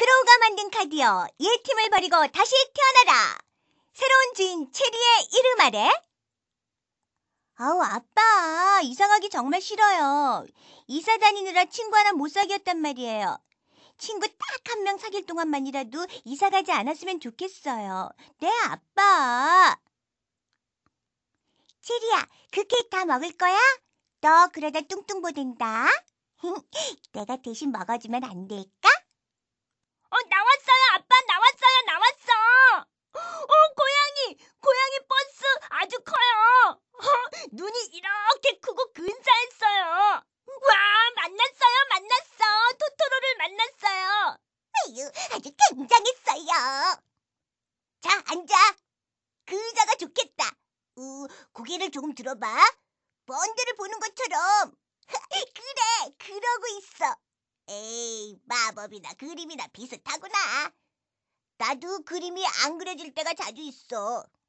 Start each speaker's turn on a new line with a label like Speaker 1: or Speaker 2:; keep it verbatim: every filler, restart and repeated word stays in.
Speaker 1: 크로우가 만든 카드여, 옛 힘을 버리고 다시 태어나라. 새로운 주인 체리의 이름 아래. 아우, 아빠, 이사 가기 정말 싫어요. 이사 다니느라 친구 하나 못 사귀었단 말이에요. 친구 딱 한 명 사귈 동안만이라도 이사 가지 않았으면 좋겠어요. 네, 아빠. 체리야, 그 케이크 다 먹을 거야? 너 그러다 뚱뚱보 된다. 내가 대신 먹어주면 안 될까? 어, 나왔어요, 아빠, 나왔어요, 나왔어. 어, 고양이, 고양이 버스 아주 커요. 어, 눈이 이렇게 크고 근사했어요. 와, 만났어요, 만났어. 토토로를 만났어요. 아유, 아주 굉장했어요. 자, 앉아. 그 의자가 좋겠다. 우, 고개를 조금 들어봐. 먼 데를 보는 것처럼. 그래, 그러고 있어. 에이, 마법이나 그림이나 비슷하구나. 나도 그림이 안 그려질 때가 자주 있어.